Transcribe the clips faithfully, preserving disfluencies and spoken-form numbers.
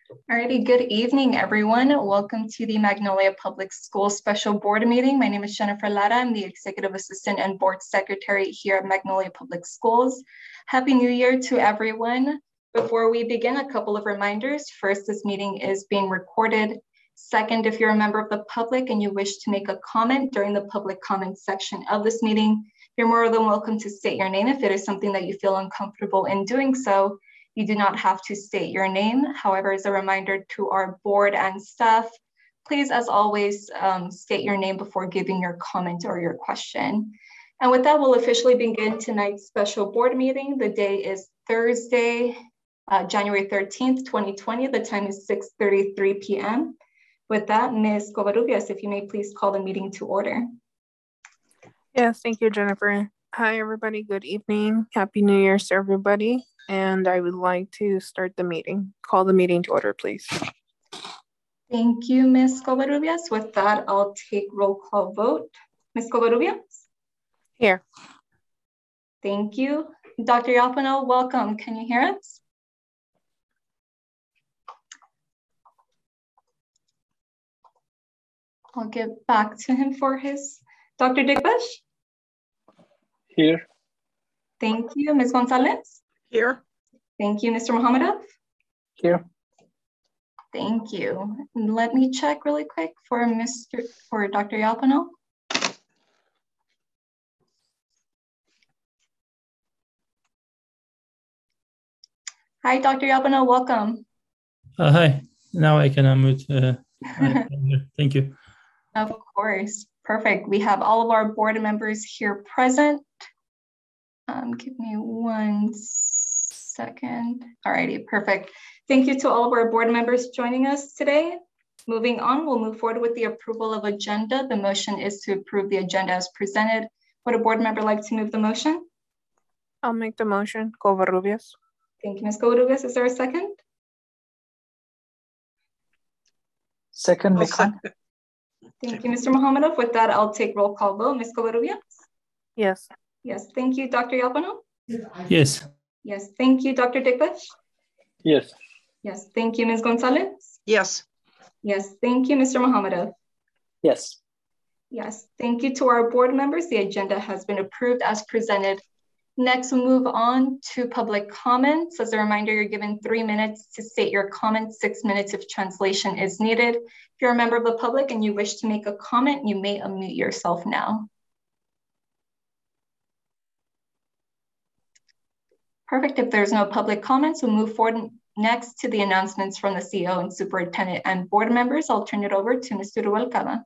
Alrighty, good evening, everyone. Welcome to the Magnolia Public Schools Special Board Meeting. My name is Jennifer Lara. I'm the Executive Assistant and Board Secretary here at Magnolia Public Schools. Happy New Year to everyone. Before we begin, a couple of reminders. First, this meeting is being recorded. Second, if you're a member of the public and you wish to make a comment during the public comment section of this meeting, you're more than welcome to state your name if it is something that you feel uncomfortable in doing so. You do not have to state your name. However, as a reminder to our board and staff, please, as always, um, state your name before giving your comment or your question. And with that, we'll officially begin tonight's special board meeting. The day is Thursday, uh, January thirteenth, twenty twenty. The time is six thirty-three p m With that, Miz Covarrubias, if you may please call the meeting to order. Yes, thank you, Jennifer. Hi, everybody. Good evening. Happy New Year to everybody. And I would like to start the meeting. Call the meeting to order, please. Thank you, Miz Covarrubias. With that, I'll take roll call vote. Miz Covarrubias? Here. Thank you. Doctor Yapano, welcome. Can you hear us? I'll get back to him for his. Doctor Digbash? Here. Thank you. Miz Gonzalez? Here. Thank you. Mister Mohamedov? Here. Thank you. Let me check really quick for Mister for Doctor Yapano. Hi, Doctor Yapano, welcome. Uh, hi, now I can unmute. Uh, thank you. Of course, perfect. We have all of our board members here present. Um, give me one second. All righty, perfect. Thank you to all of our board members joining us today. Moving on, we'll move forward with the approval of agenda. The motion is to approve the agenda as presented. Would a board member like to move the motion? I'll make the motion. Covarrubias. Thank you, Miz Covarrubias. Is there a second? Second, Miz Second. Thank you, Mister Mohamedov. With that, I'll take roll call vote. Miz Covarrubias? Yes. Yes, thank you, Doctor Yapano. Yes. Yes, thank you, Doctor Digbash. Yes. Yes, thank you, Miz Gonzalez. Yes. Yes, thank you, Mister Mohamedov. Yes. Yes, thank you to our board members. The agenda has been approved as presented. Next, we'll move on to public comments. As a reminder, you're given three minutes to state your comment, six minutes if translation is needed. If you're a member of the public and you wish to make a comment, you may unmute yourself now. Perfect. If there's no public comments, we'll move forward next to the announcements from the C E O and superintendent and board members. I'll turn it over to Mister Rubalcaba.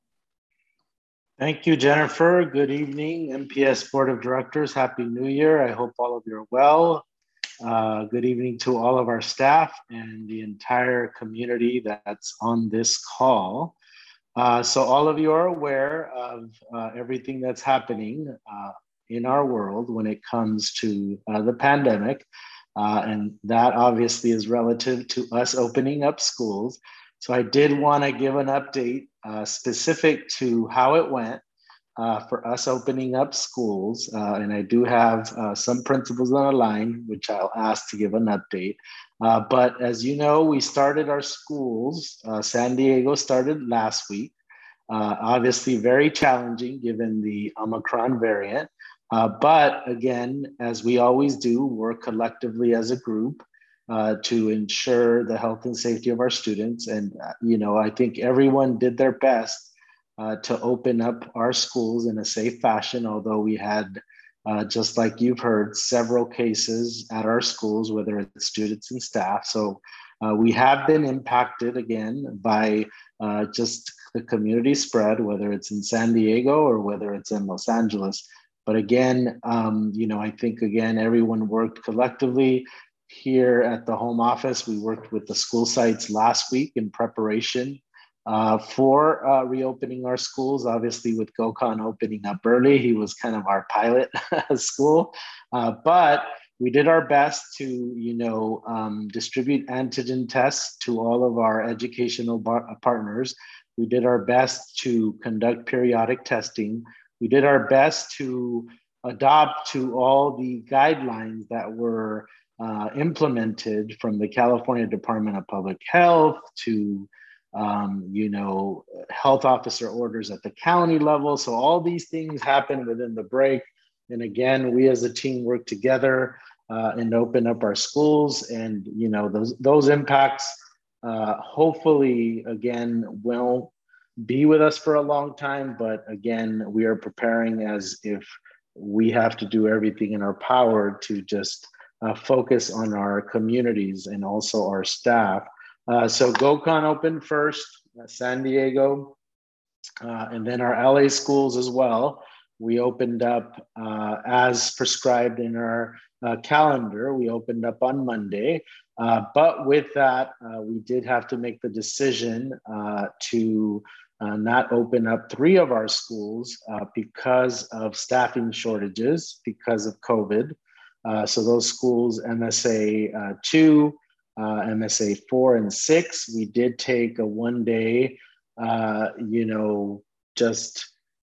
Thank you, Jennifer. Good evening, M P S Board of Directors. Happy New Year. I hope all of you are well. Uh, good evening to all of our staff and the entire community that's on this call. Uh, so all of you are aware of uh, everything that's happening uh, in our world when it comes to uh, the pandemic. Uh, and that obviously is relative to us opening up schools. So I did want to give an update uh, specific to how it went uh, for us opening up schools. Uh, and I do have uh, some principals on the line, which I'll ask to give an update. Uh, but as you know, we started our schools. Uh, San Diego started last week. Uh, obviously very challenging given the Omicron variant. Uh, but again, as we always do, work collectively as a group uh, to ensure the health and safety of our students. And, uh, you know, I think everyone did their best uh, to open up our schools in a safe fashion, although we had, uh, just like you've heard, several cases at our schools, whether it's students and staff. So uh, we have been impacted again by uh, just the community spread, whether it's in San Diego or whether it's in Los Angeles. But again, um, you know, I think, again, everyone worked collectively. Here at the home office, we worked with the school sites last week in preparation uh, for uh, reopening our schools. Obviously, with GoCon opening up early, he was kind of our pilot school. Uh, but we did our best to, you know, um, distribute antigen tests to all of our educational partners. We did our best to conduct periodic testing. We did our best to adopt to all the guidelines that were uh, implemented from the California Department of Public Health to, um, you know, health officer orders at the county level. So all these things happen within the break. And again, we as a team work together uh, and open up our schools. And, you know, those, those impacts uh, hopefully, again, won't be with us for a long time. But again, we are preparing as if we have to do everything in our power to just uh, focus on our communities and also our staff. Uh, so GoCon opened first, uh, San Diego, uh, and then our L A schools as well. We opened up uh, as prescribed in our uh, calendar. We opened up on Monday. Uh, but with that, uh, we did have to make the decision uh, to uh, not open up three of our schools uh, because of staffing shortages, because of COVID. Uh, so those schools, M S A uh, two, uh, M S A four and six, we did take a one day, uh, you know, just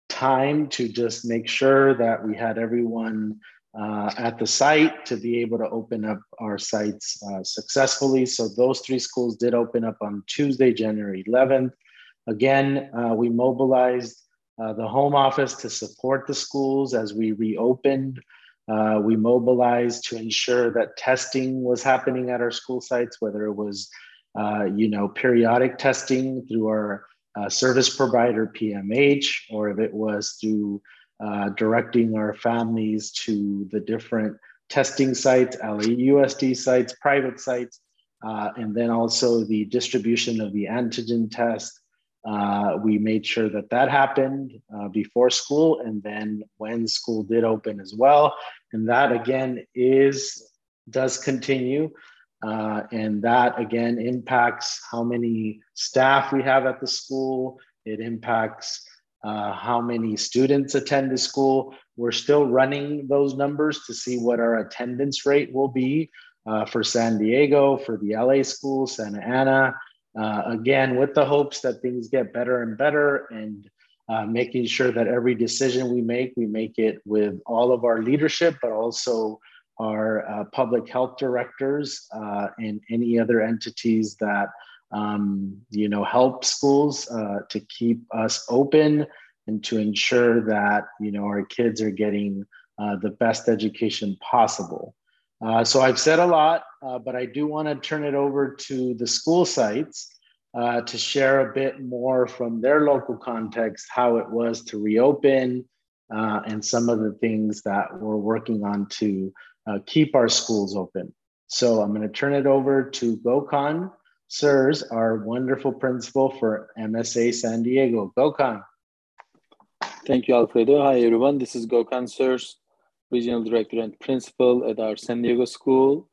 time to just make sure that we had everyone uh, at the site to be able to open up our sites uh, successfully. So those three schools did open up on Tuesday, January eleventh. Again, uh, we mobilized uh, the home office to support the schools as we reopened. Uh, we mobilized to ensure that testing was happening at our school sites, whether it was, uh, you know, periodic testing through our uh, service provider, P M H, or if it was through uh, directing our families to the different testing sites, L A U S D sites, private sites, uh, and then also the distribution of the antigen test. Uh, we made sure that that happened uh, before school and then when school did open as well. And that again is, does continue. Uh, and that again impacts how many staff we have at the school. It impacts uh, how many students attend the school. We're still running those numbers to see what our attendance rate will be uh, for San Diego, for the L A school, Santa Ana. Uh, again, with the hopes that things get better and better, and uh, making sure that every decision we make, we make it with all of our leadership, but also our uh, public health directors uh, and any other entities that um, you know help schools uh, to keep us open and to ensure that you know our kids are getting uh, the best education possible. Uh, so I've said a lot, uh, but I do want to turn it over to the school sites uh, to share a bit more from their local context, how it was to reopen uh, and some of the things that we're working on to uh, keep our schools open. So I'm going to turn it over to Gokhan Sirs, our wonderful principal for M S A San Diego. Gokhan. Thank you, Alfredo. Hi, everyone. This is Gokhan Sirs, Regional Director and Principal at our San Diego School.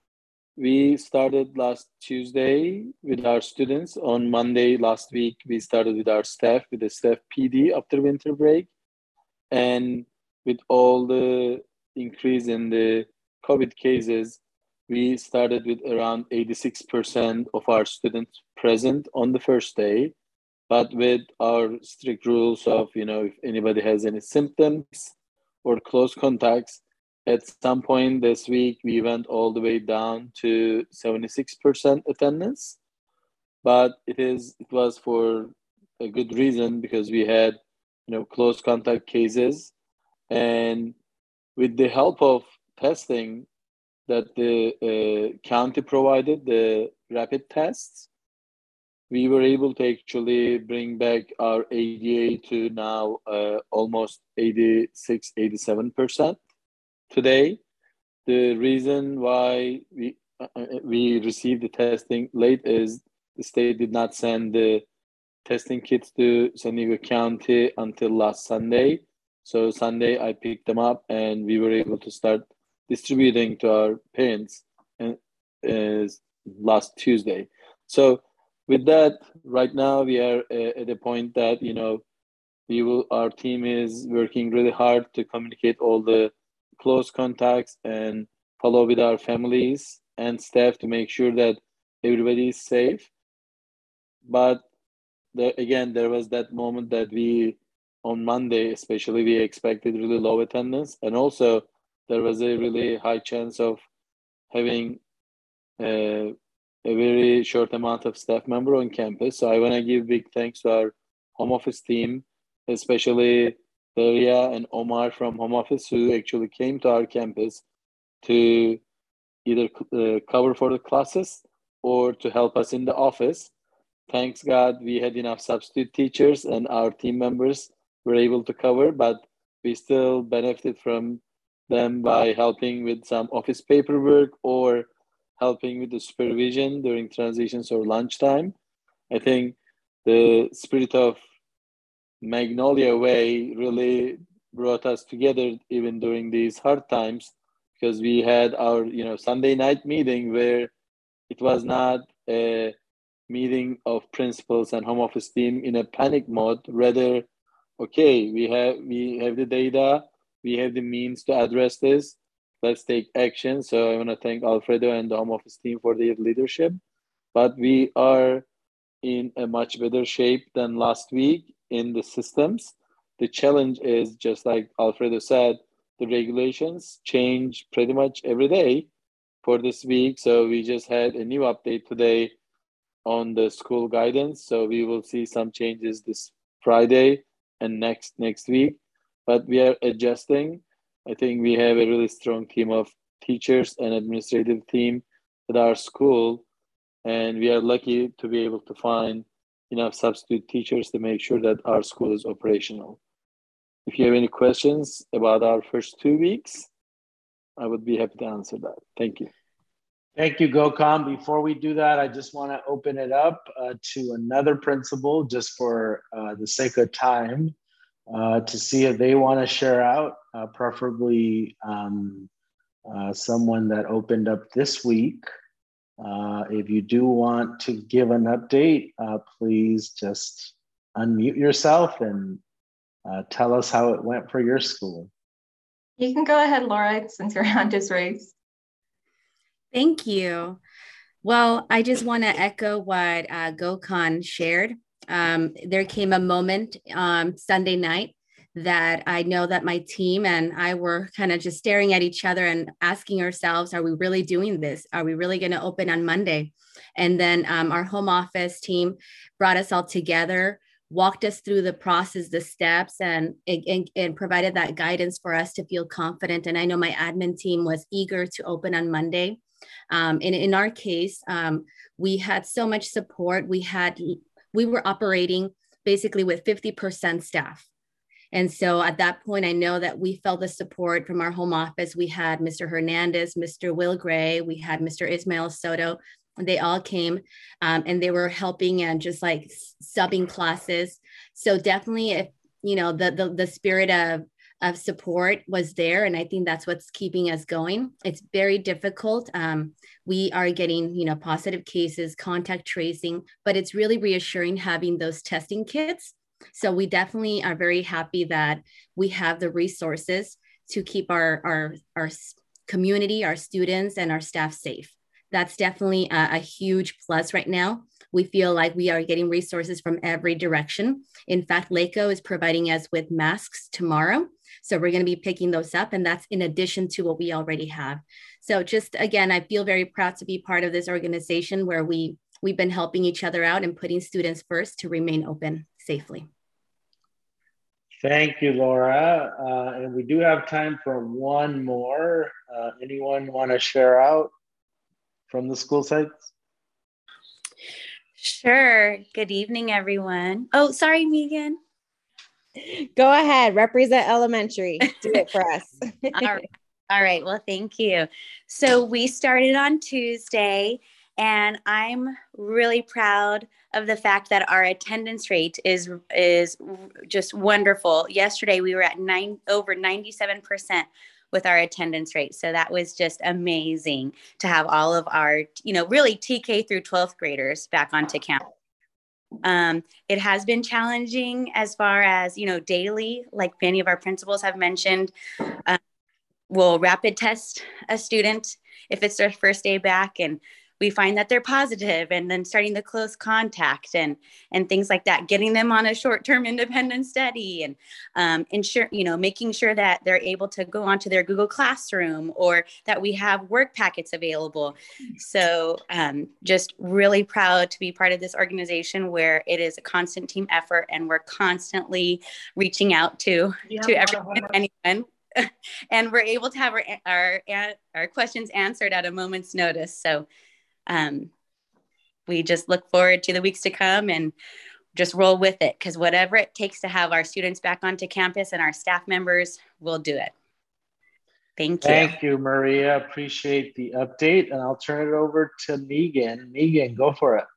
We started last Tuesday with our students. On Monday last week, we started with our staff, with the staff P D after winter break. And with all the increase in the COVID cases, we started with around eighty-six percent of our students present on the first day. But with our strict rules of, you know, if anybody has any symptoms or close contacts, at some point this week, we went all the way down to seventy-six percent attendance. But it is it was for a good reason, because we had, you know, close contact cases. And with the help of testing that the uh, county provided, the rapid tests, we were able to actually bring back our A D A to now uh, almost eighty-six, eighty-seven percent. Today, the reason why we uh, we received the testing late is the state did not send the testing kits to San Diego County until last Sunday. So Sunday, I picked them up and we were able to start distributing to our parents and uh, last Tuesday. So with that, right now we are uh, at a point that, you know, we will, our team is working really hard to communicate all the close contacts and follow with our families and staff to make sure that everybody is safe. But the, again, there was that moment that we, on Monday especially, we expected really low attendance. And also there was a really high chance of having uh, a very short amount of staff member on campus. So I want to give big thanks to our home office team, especially Daria and Omar from home office, who actually came to our campus to either uh, cover for the classes or to help us in the office. Thanks God, we had enough substitute teachers and our team members were able to cover, but we still benefited from them by helping with some office paperwork or helping with the supervision during transitions or lunchtime. I think the spirit of Magnolia Way really brought us together even during these hard times, because we had our, you know, Sunday night meeting where it was not a meeting of principals and home office team in a panic mode. Rather, okay, we have we have the data, we have the means to address this. Let's take action. So I want to thank Alfredo and the home office team for their leadership. But we are in a much better shape than last week in the systems. The challenge is, just like Alfredo said, the regulations change pretty much every day for this week. So we just had a new update today on the school guidance. So we will see some changes this Friday and next next week. But we are adjusting. I think we have a really strong team of teachers and administrative team at our school. And we are lucky to be able to find enough substitute teachers to make sure that our school is operational. If you have any questions about our first two weeks, I would be happy to answer that. Thank you. Thank you, Gokhan. Before we do that, I just want to open it up uh, to another principal, just for uh, the sake of time, uh, to see if they want to share out, uh, preferably um, uh, someone that opened up this week. Uh, if you do want to give an update, uh, please just unmute yourself and uh, tell us how it went for your school. You can go ahead, Laura, since your hand is raised. Thank you. Well, I just want to echo what uh, Gokhan shared. Um, there came a moment um, Sunday night that I know that my team and I were kind of just staring at each other and asking ourselves, are we really doing this? Are we really going to open on Monday? And then um, our home office team brought us all together, walked us through the process, the steps, and, and, and provided that guidance for us to feel confident. And I know my admin team was eager to open on Monday. Um, and in our case, um, we had so much support. We had, we were operating basically with fifty percent staff. And so at that point, I know that we felt the support from our home office. We had Mister Hernandez, Mister Will Gray, we had Mister Ismail Soto. They all came um, and they were helping and just like subbing classes. So definitely, if you know, the the, the spirit of of support was there. And I think that's what's keeping us going. It's very difficult. Um, we are getting, you know, positive cases, contact tracing, but it's really reassuring having those testing kits. So we definitely are very happy that we have the resources to keep our, our, our community, our students, and our staff safe. That's definitely a, a huge plus right now. We feel like we are getting resources from every direction. In fact, LACO is providing us with masks tomorrow. So we're going to be picking those up, and that's in addition to what we already have. So just again, I feel very proud to be part of this organization where we, we've been helping each other out and putting students first to remain open safely. Thank you, Laura. Uh, and we do have time for one more. Uh, anyone want to share out from the school sites? Sure. Good evening, everyone. Oh, sorry, Megan. Go ahead. Represent elementary. Do it for us. All right. All right. Well, thank you. So we started on Tuesday, and I'm really proud of the fact that our attendance rate is is just wonderful. Yesterday, we were at nine over ninety-seven percent with our attendance rate. So that was just amazing to have all of our, you know, really T K through twelfth graders back onto campus. Um, it has been challenging as far as, you know, daily, like many of our principals have mentioned, uh, we'll rapid test a student if it's their first day back. And we find that they're positive, and then starting the close contact and and things like that, getting them on a short-term independent study, and um, ensure, you know, making sure that they're able to go onto their Google Classroom, or that we have work packets available. So um, just really proud to be part of this organization where it is a constant team effort, and we're constantly reaching out to, yeah, to everyone and anyone. And we're able to have our, our, our questions answered at a moment's notice. So um, we just look forward to the weeks to come and just roll with it, because whatever it takes to have our students back onto campus and our staff members, will do it. Thank you. Thank you, Maria. Appreciate the update. And I'll turn it over to Megan. Megan, go for it.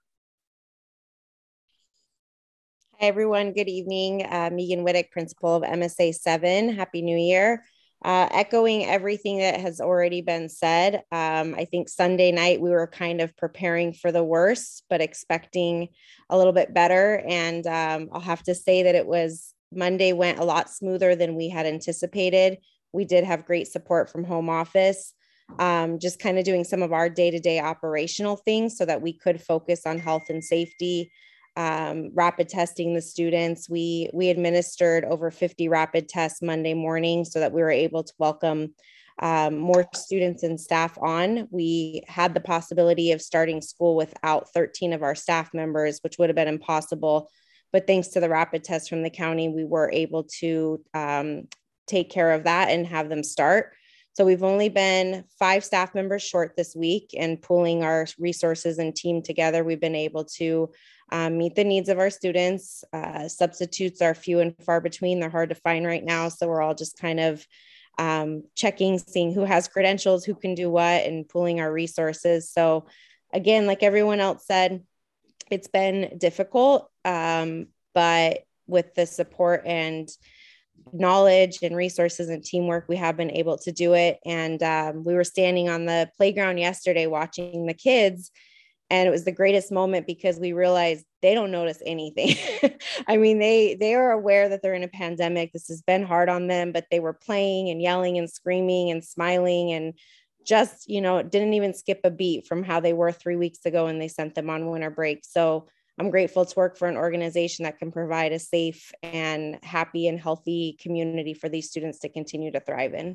Hi, everyone. Good evening. Uh, Megan Wittick, principal of M S A seven. Happy New Year. Uh, echoing everything that has already been said, um, I think Sunday night we were kind of preparing for the worst, but expecting a little bit better. And um, I'll have to say that it was, Monday went a lot smoother than we had anticipated. We did have great support from home office, um, just kind of doing some of our day-to-day operational things so that we could focus on health and safety. Um, rapid testing the students. We, we administered over fifty rapid tests Monday morning so that we were able to welcome um, more students and staff on. We had the possibility of starting school without thirteen of our staff members, which would have been impossible. But thanks to the rapid tests from the county, we were able to um, take care of that and have them start. So we've only been five staff members short this week, and pooling our resources and team together, we've been able to um, meet the needs of our students. Uh, substitutes are few and far between. They're hard to find right now. So we're all just kind of um, checking, seeing who has credentials, who can do what, and pooling our resources. So again, like everyone else said, it's been difficult, um, but with the support and knowledge and resources and teamwork, we have been able to do it. And um, we were standing on the playground yesterday watching the kids, and it was the greatest moment because we realized they don't notice anything. I mean, they they are aware that they're in a pandemic. This has been hard on them, but they were playing and yelling and screaming and smiling, and just, you know, didn't even skip a beat from how they were three weeks ago when they sent them on winter break. So I'm grateful to work for an organization that can provide a safe and happy and healthy community for these students to continue to thrive in.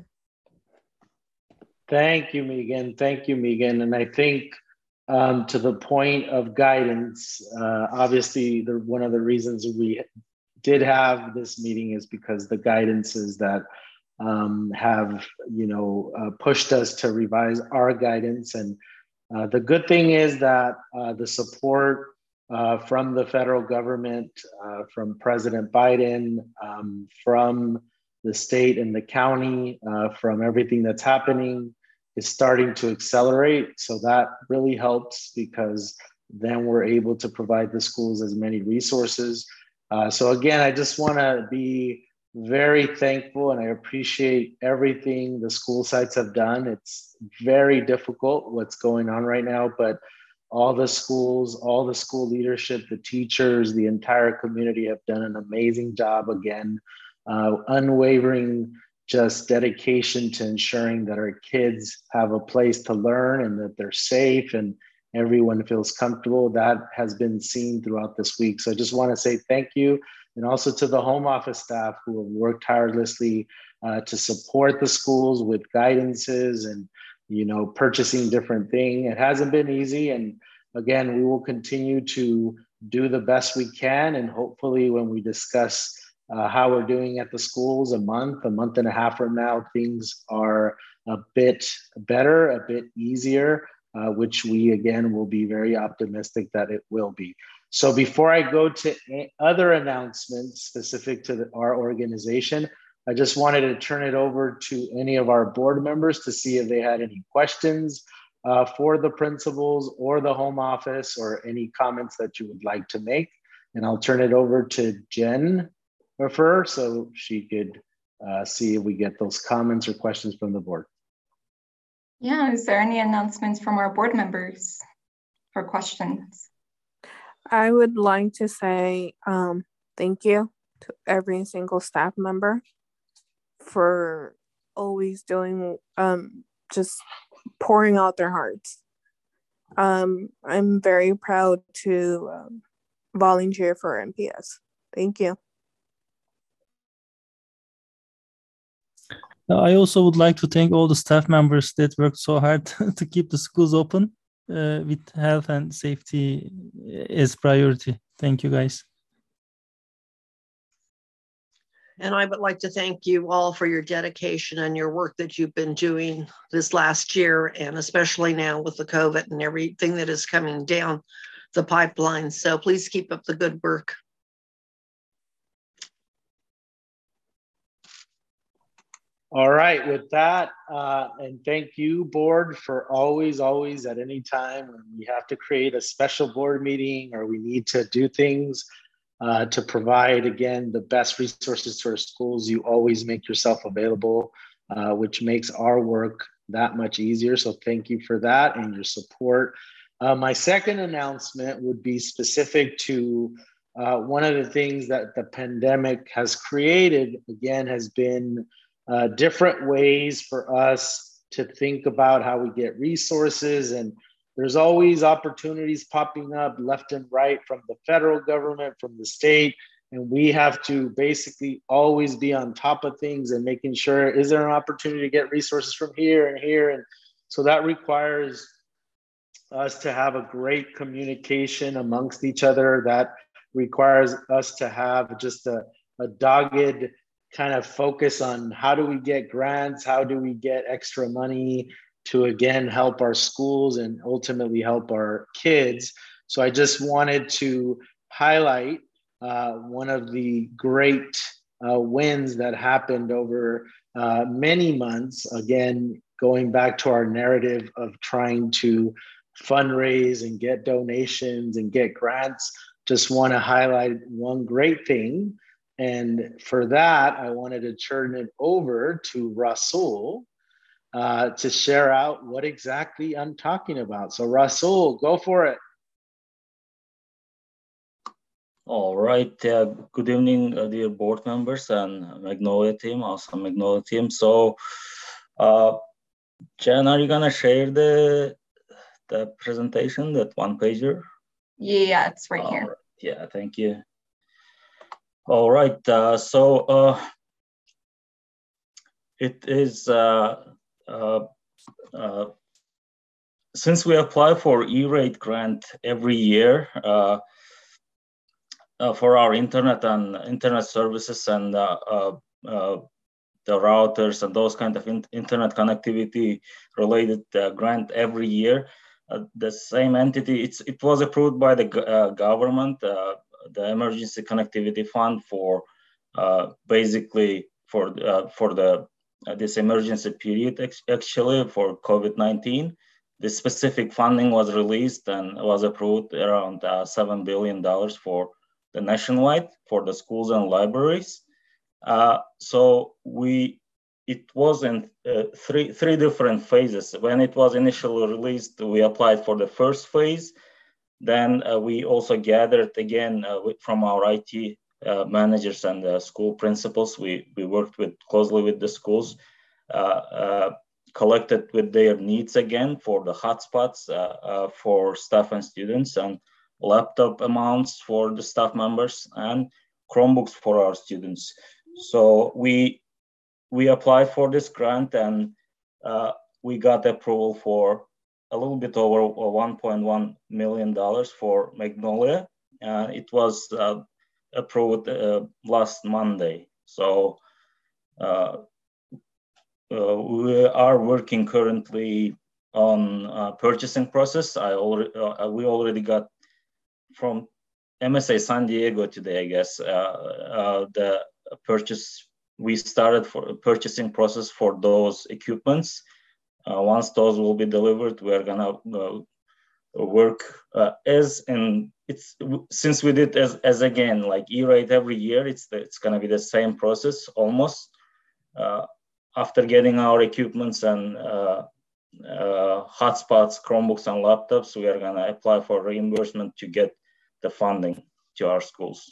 Thank you, Megan. Thank you, Megan. And I think um, to the point of guidance, uh, obviously the, one of the reasons we did have this meeting is because the guidances that um, have, you know, uh, pushed us to revise our guidance. And uh, the good thing is that uh, the support Uh, from the federal government, uh, from President Biden, um, from the state and the county, uh, from everything that's happening, is starting to accelerate. So that really helps, because then we're able to provide the schools as many resources. Uh, so again, I just want to be very thankful, and I appreciate everything the school sites have done. It's very difficult what's going on right now, but all the schools, all the school leadership, the teachers, the entire community have done an amazing job again. Uh, unwavering just dedication to ensuring that our kids have a place to learn and that they're safe and everyone feels comfortable. That has been seen throughout this week. So I just want to say thank you. And also to the home office staff who have worked tirelessly uh, to support the schools with guidances and you know, purchasing different things. It hasn't been easy. And again, we will continue to do the best we can. And hopefully when we discuss uh, how we're doing at the schools a month, a month and a half from now, things are a bit better, a bit easier, uh, which we, again, will be very optimistic that it will be. So before I go to other announcements specific to the, our organization, I just wanted to turn it over to any of our board members to see if they had any questions uh, for the principals or the home office, or any comments that you would like to make. And I'll turn it over to Jen Refer so she could uh, see if we get those comments or questions from the board. Yeah, is there any announcements from our board members or questions? I would like to say um, thank you to every single staff member for always doing, um, just pouring out their hearts. Um, I'm very proud to um, volunteer for M P S. Thank you. I also would like to thank all the staff members that worked so hard to keep the schools open uh, with health and safety as priority. Thank you, guys. And I would like to thank you all for your dedication and your work that you've been doing this last year, and especially now with the COVID and everything that is coming down the pipeline. So please keep up the good work. All right, with that, uh, and thank you, board, for always, always at any time when we have to create a special board meeting or we need to do things uh, to provide, again, the best resources to our schools, you always make yourself available, uh, which makes our work that much easier. So thank you for that and your support. Uh, my second announcement would be specific to uh, one of the things that the pandemic has created, again, has been Uh, different ways for us to think about how we get resources. And there's always opportunities popping up left and right from the federal government, from the state. And we have to basically always be on top of things and making sure, is there an opportunity to get resources from here and here? And so that requires us to have a great communication amongst each other. That requires us to have just a, a dogged kind of focus on how do we get grants, how do we get extra money to, again, help our schools and ultimately help our kids. So I just wanted to highlight uh, one of the great uh, wins that happened over uh, many months, again, going back to our narrative of trying to fundraise and get donations and get grants. Just want to highlight one great thing. And for that, I wanted to turn it over to Rasul uh, to share out what exactly I'm talking about. So Rasul, go for it. All right. Uh, good evening, uh, dear board members and Magnolia team, awesome Magnolia team. So, uh, Jen, are you gonna share the the presentation, that one pager? Yeah, it's right All here. right. Yeah, thank you. All right, uh, so uh, it is, uh, uh, uh, since we apply for E-rate grant every year uh, uh, for our internet and internet services and uh, uh, uh, the routers and those kind of in internet connectivity related uh, grant every year, uh, the same entity, it's, it was approved by the uh, government, uh, the Emergency Connectivity Fund, for uh, basically for uh, for the uh, this emergency period, actually for COVID nineteen. This specific funding was released and was approved around uh, seven billion dollars for the nationwide, for the schools and libraries. Uh, so we it was in uh, three three different phases. When it was initially released, we applied for the first phase. Then uh, we also gathered again uh, with, from our I T uh, managers and uh, school principals. We, we worked with closely with the schools, uh, uh, collected with their needs again for the hotspots uh, uh, for staff and students, and laptop amounts for the staff members, and Chromebooks for our students. So we, we applied for this grant, and uh, we got approval for a little bit over one point one million dollars for Magnolia. Uh, it was uh, approved uh, last Monday. So uh, uh, we are working currently on uh, purchasing process. I already, uh, we already got from M S A San Diego today, I guess, uh, uh, the purchase, we started for purchasing process for those equipments. Uh, once those will be delivered, we're gonna uh, work uh, as in it's since we did as as again like E-rate every year. It's the, it's gonna be the same process almost. Uh, after getting our equipments and uh, uh, hotspots, Chromebooks, and laptops, we are gonna apply for reimbursement to get the funding to our schools.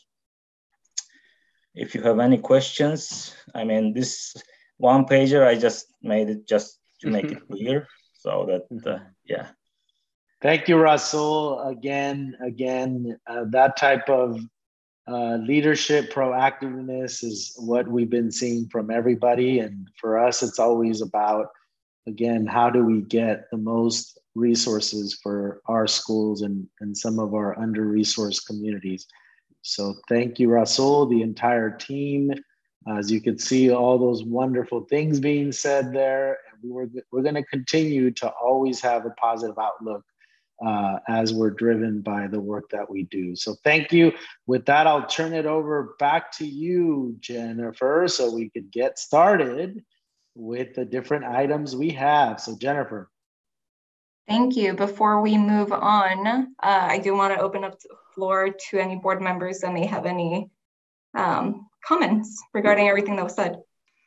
If you have any questions, I mean, this one pager I just made it just to make it clear, so that uh, yeah. Thank you, Rasul. Again, again, uh, that type of uh, leadership, proactiveness is what we've been seeing from everybody. And for us, it's always about, again, how do we get the most resources for our schools and, and some of our under-resourced communities. So thank you, Rasul, the entire team. As you can see, all those wonderful things being said there. And we're, we're going to continue to always have a positive outlook uh, as we're driven by the work that we do. So thank you. With that, I'll turn it over back to you, Jennifer, so we could get started with the different items we have. So Jennifer. Thank you. Before we move on, uh, I do want to open up the floor to any board members that may have any um, comments regarding everything that was said.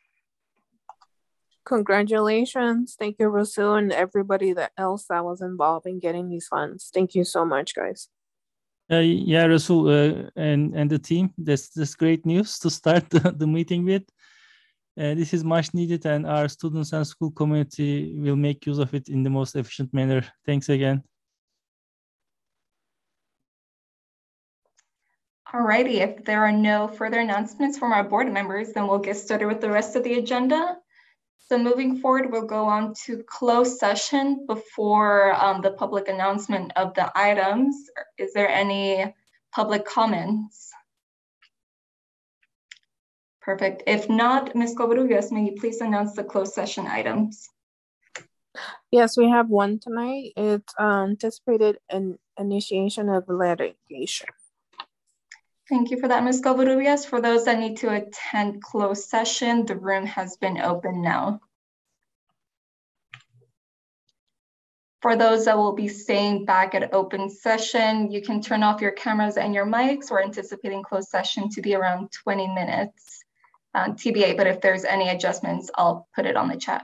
Congratulations. Thank you, Rasul, and everybody that else that was involved in getting these funds. Thank you so much, guys. Uh, yeah, Rasul uh, and, and the team, that's, that's great news to start the, the meeting with. Uh, this is much needed, and our students and school community will make use of it in the most efficient manner. Thanks again. Alrighty, if there are no further announcements from our board members, then we'll get started with the rest of the agenda. So moving forward, we'll go on to closed session before um, the public announcement of the items. Is there any public comments? Perfect. If not, Miz Covarrubias, may you please announce the closed session items? Yes, we have one tonight. It's uh, anticipated an initiation of litigation. Thank you for that, Miz Covarrubias. For those that need to attend closed session, the room has been open now. For those that will be staying back at open session, you can turn off your cameras and your mics. We're anticipating closed session to be around twenty minutes. Uh, T B A, but if there's any adjustments, I'll put it on the chat.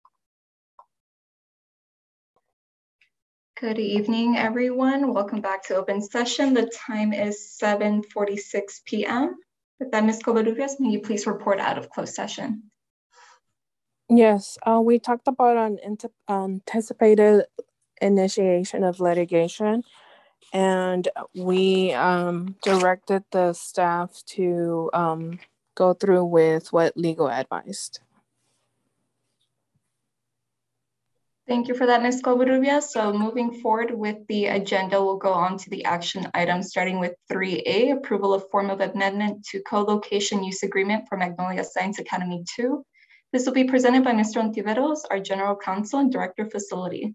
Good evening, everyone. Welcome back to open session. The time is seven forty-six p m With that, Miz Covarrubias, may you please report out of closed session? Yes, uh, we talked about an anticipated initiation of litigation, and we um, directed the staff to um, go through with what legal advised. Thank you for that, Miz Covarrubias. So moving forward with the agenda, we'll go on to the action items, starting with three A, approval of form of amendment to co-location use agreement for Magnolia Science Academy two. This will be presented by Mister Ontiveros, our General Counsel and Director of Facilities.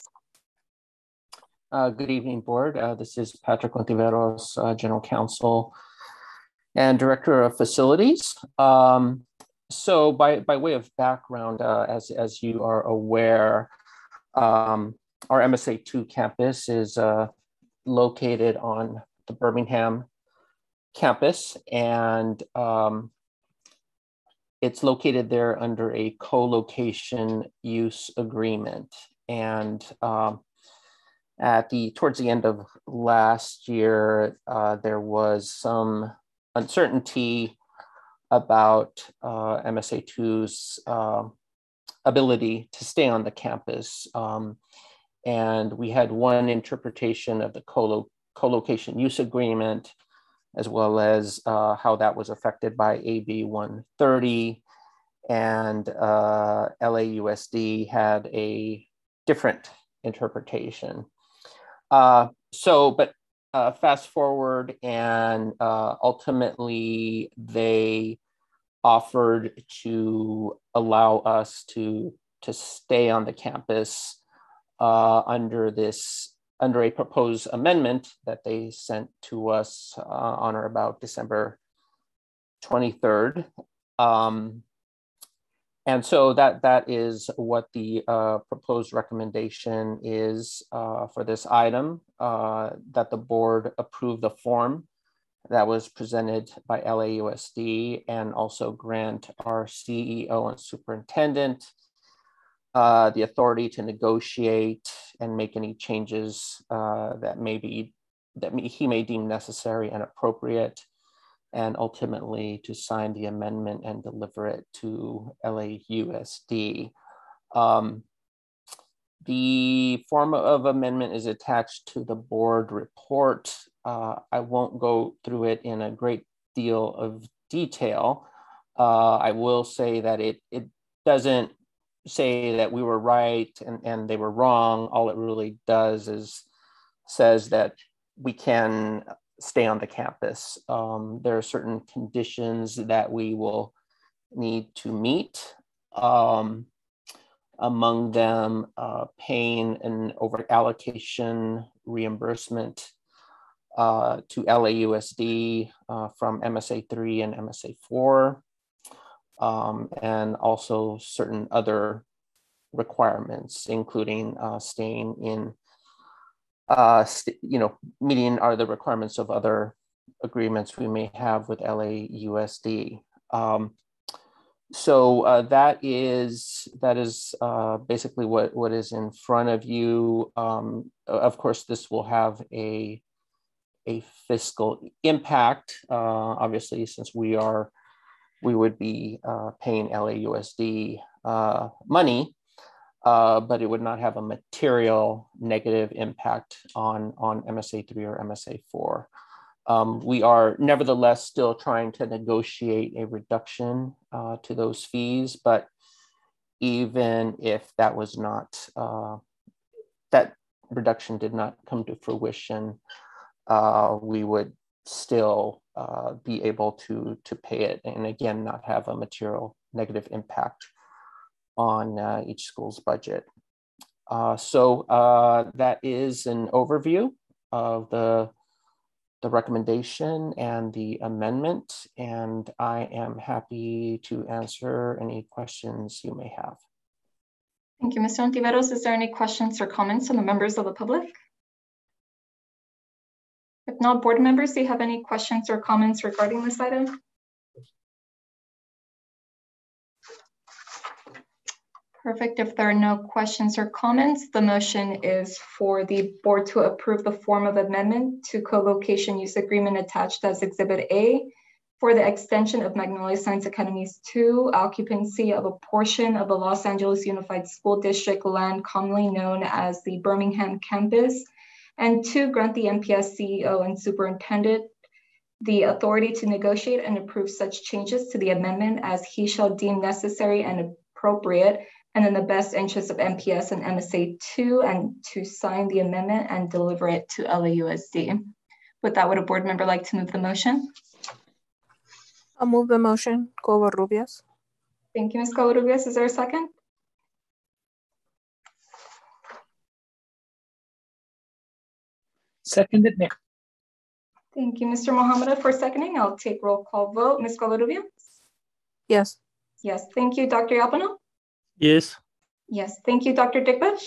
Uh, good evening, board. Uh, this is Patrick Ontiveros, uh, General Counsel and Director of Facilities. Um, so by, by way of background, uh, as, as you are aware, um, our M S A two campus is uh, located on the Birmingham campus, and um, it's located there under a co-location use agreement. And um, at the towards the end of last year, uh, there was some uncertainty about uh, M S A two's uh, ability to stay on the campus. Um, and we had one interpretation of the co-lo co-location use agreement, as well as uh, how that was affected by A B one thirty, and uh, L A U S D had a different interpretation. Uh, so, but uh, fast forward, and uh, ultimately they offered to allow us to, to stay on the campus uh, under this, under a proposed amendment that they sent to us uh, on or about December twenty-third. Um, and so that, that is what the uh, proposed recommendation is uh, for this item, uh, that the board approve the form that was presented by L A U S D, and also grant our C E O and superintendent uh, the authority to negotiate and make any changes uh, that may be, that may, he may deem necessary and appropriate, and ultimately to sign the amendment and deliver it to L A U S D. Um, The form of amendment is attached to the board report. Uh, I won't go through it in a great deal of detail. Uh, I will say that it, it doesn't say that we were right and, and they were wrong. All it really does is says that we can stay on the campus. Um, there are certain conditions that we will need to meet. Um, among them, uh, paying an over allocation reimbursement uh, to L A U S D uh, from M S A three and M S A four, um, and also certain other requirements, including uh, staying in, uh, st you know, meeting are the requirements of other agreements we may have with L A U S D. Um, So uh, that is that is uh, basically what, what is in front of you. Um, of course, this will have a, a fiscal impact, uh, obviously, since we are we would be uh, paying L A U S D uh, money, uh, but it would not have a material negative impact on, on M S A three or M S A four. Um, we are nevertheless still trying to negotiate a reduction uh, to those fees, but even if that was not, uh, that reduction did not come to fruition, uh, we would still uh, be able to, to pay it, and again, not have a material negative impact on uh, each school's budget. Uh, so uh, that is an overview of the the recommendation and the amendment, and I am happy to answer any questions you may have. Thank you, Mister Ontiveros. Is there any questions or comments from the members of the public? If not, board members, do you have any questions or comments regarding this item? Perfect. If there are no questions or comments, the motion is for the board to approve the form of amendment to co-location use agreement attached as Exhibit A for the extension of Magnolia Science Academy's two occupancy of a portion of the Los Angeles Unified School District land commonly known as the Birmingham campus, and two, grant the M P S C E O and superintendent the authority to negotiate and approve such changes to the amendment as he shall deem necessary and appropriate and in the best interest of M P S and M S A two, and to sign the amendment and deliver it to L A U S D. With that, would a board member like to move the motion? I'll move the motion. Covarrubias. Thank you, Miz Covarrubias. Is there a second? Seconded, Nick. Thank you, Mister Mohammed, for seconding. I'll take roll call vote. Miz Covarrubias? Yes. Yes. Thank you, Doctor Yapano? Yes. Yes. Thank you, Doctor Dickbush?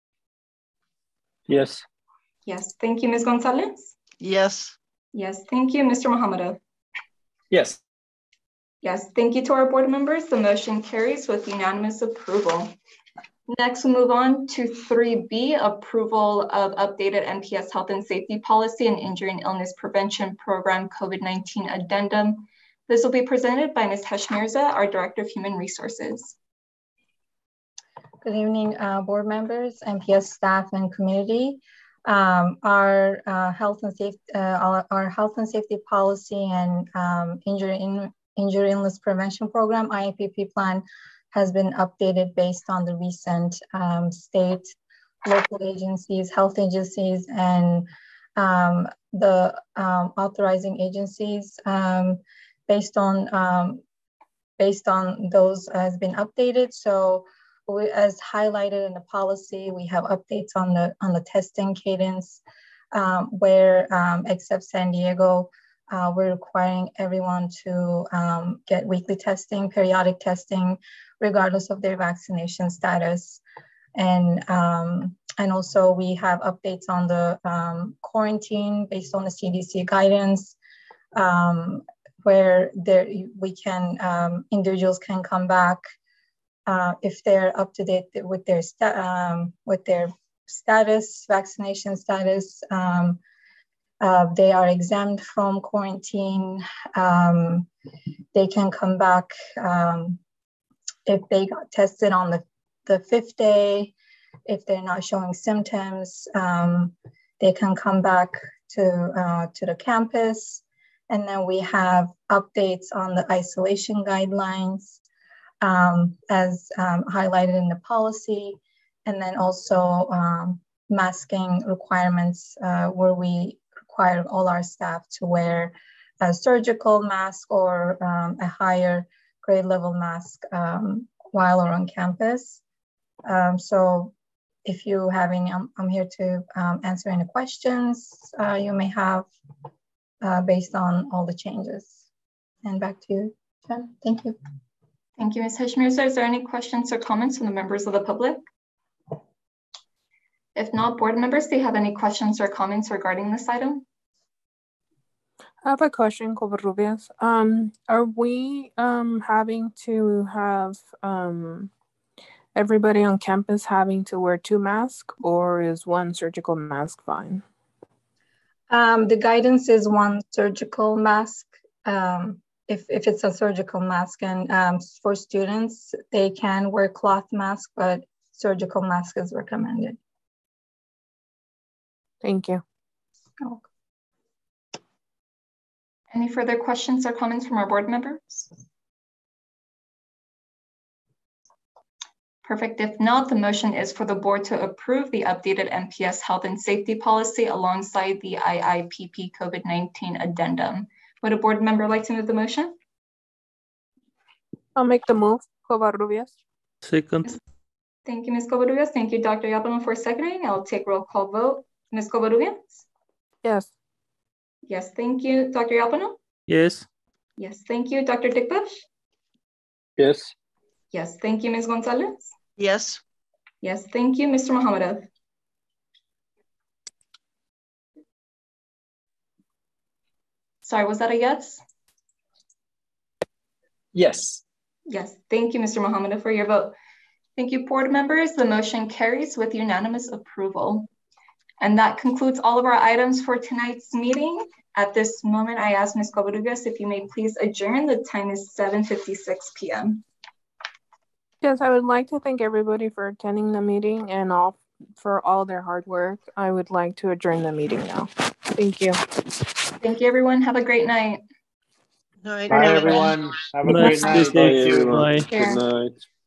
Yes. Yes. Thank you, Miz Gonzalez? Yes. Yes. Thank you, Mister Mohammed. Yes. Yes. Thank you to our board members. The motion carries with unanimous approval. Next, we'll move on to three B, approval of updated M P S health and safety policy and injury and illness prevention program COVID nineteen addendum. This will be presented by Miz Hesh Mirza, our Director of Human Resources. Good evening, uh, board members, M P S staff, and community. Um, our uh, health and safety, uh, our, our health and safety policy and um, injury in injury illness prevention program I A P P plan has been updated based on the recent um, state, local agencies, health agencies, and um, the um, authorizing agencies. Um, based on um, based on those has been updated. So, we, as highlighted in the policy, we have updates on the on the testing cadence, um, where um, except San Diego, uh, we're requiring everyone to um, get weekly testing, periodic testing, regardless of their vaccination status. And, um, and also we have updates on the um, quarantine based on the C D C guidance, um, where there we can, um, individuals can come back uh, if they're up to date with their, um, with their status, vaccination status. Um, uh, they are exempt from quarantine. Um, they can come back um, if they got tested on the, the fifth day, if they're not showing symptoms, um, they can come back to, uh, to the campus. And then we have updates on the isolation guidelines um, as um, highlighted in the policy. And then also um, masking requirements uh, where we require all our staff to wear a surgical mask or um, a higher grade level mask um, while we're on campus. Um, so if you have any, I'm, I'm here to um, answer any questions uh, you may have uh, based on all the changes. And back to you, Jen. Thank you. Thank you, Miz Heshmirza. Is there any questions or comments from the members of the public? If not, board members, do you have any questions or comments regarding this item? I have a question, Covarrubias. Um, are we um, having to have um, everybody on campus having to wear two masks, or is one surgical mask fine? Um, the guidance is one surgical mask. Um, if, if it's a surgical mask, and um, for students, they can wear cloth mask, but surgical mask is recommended. Thank you. Oh. Any further questions or comments from our board members? Perfect. If not, the motion is for the board to approve the updated M P S health and safety policy alongside the I I P P COVID nineteen addendum. Would a board member like to move the motion? I'll make the move, Covarrubias. Second. Thank you, Miz Covarrubias. Thank you, Doctor Yapano, for seconding. I'll take roll call vote. Miz Covarrubias? Yes. Yes, thank you. Doctor Yapano? Yes. Yes, thank you. Doctor Tikbash? Yes. Yes, thank you, Miz Gonzalez? Yes. Yes, thank you, Mister Mohammadov. Sorry, was that a yes? Yes. Yes, thank you, Mister Mohammadov, for your vote. Thank you, board members. The motion carries with unanimous approval. And that concludes all of our items for tonight's meeting. At this moment, I ask Miz Covarrubias if you may please adjourn. The time is seven fifty-six p m Yes, I would like to thank everybody for attending the meeting and all for all their hard work. I would like to adjourn the meeting now. Thank you. Thank you, everyone. Have a great night. Night. Bye, everyone. Have a Nice great night. day. Thank you. Bye. Sure. Good night.